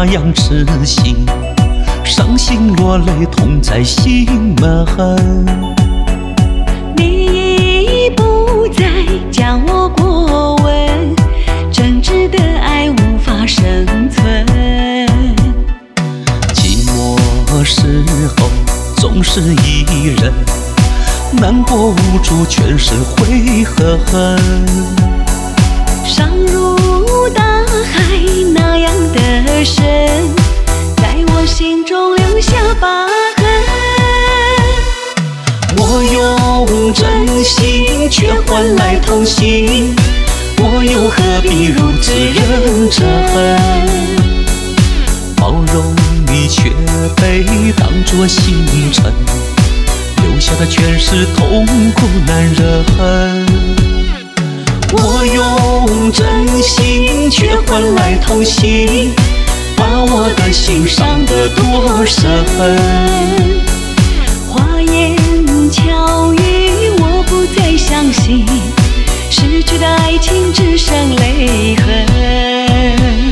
样痴心，伤心落泪痛在心门。 你已不再将我过问，真挚的爱无法生存。 寂寞时候总是一人，难过无助全是悔和恨。 伤如大海那样的深，在我心中留下疤痕。 我用真心却换来痛心，我又何必如此忍着恨？包容你却被当作星辰，留下的全是痛苦难忍恨。我用真心却换来痛心，把我的心伤得多深。 花言巧语我不再相信，失去的爱情只剩泪痕。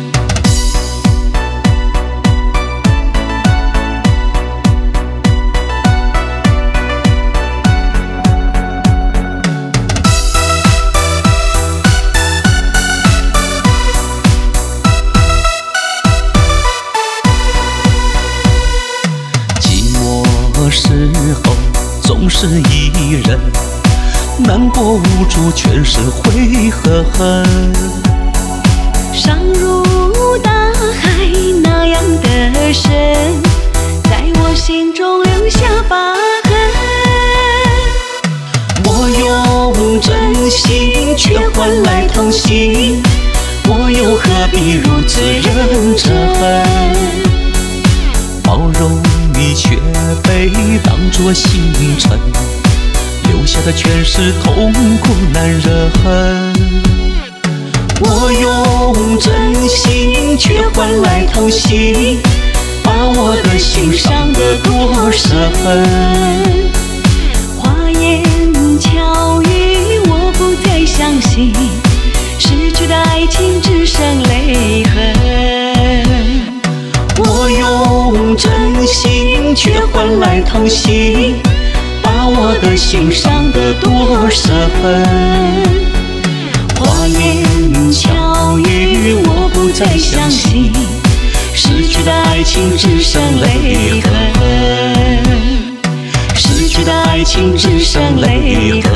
时候总是一人，难过无助全是悔和恨。伤如大海那样的深，在我心中留下疤痕。 我用真心却换来痛心，我又何必如此忍着恨？包容你却被当作星辰，留下的全是痛苦难忍恨。我用真心却换来痛心，把我的心伤得多深。 花言巧语我不再相信，失去的爱情只剩泪痕。 我用真心却换来痛心，把我的心伤得多深。花言巧语我不再相信，失去的爱情只剩泪痕。失去的爱情只剩泪痕。